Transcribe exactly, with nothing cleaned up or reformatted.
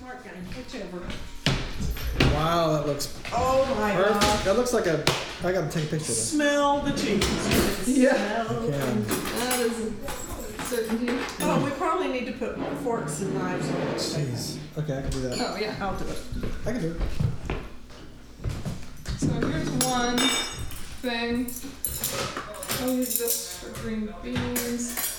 smart guy. Whichever. Wow, that looks Oh my perfect. god. That looks like a. I gotta take a picture of this. Smell the cheese. Yeah. Okay. That is a certainty. Oh, we probably need to put forks and knives on it. Jeez. Okay, I can do that. Oh yeah. I'll do it. I can do it. So here's one thing. I'll use this for green beans.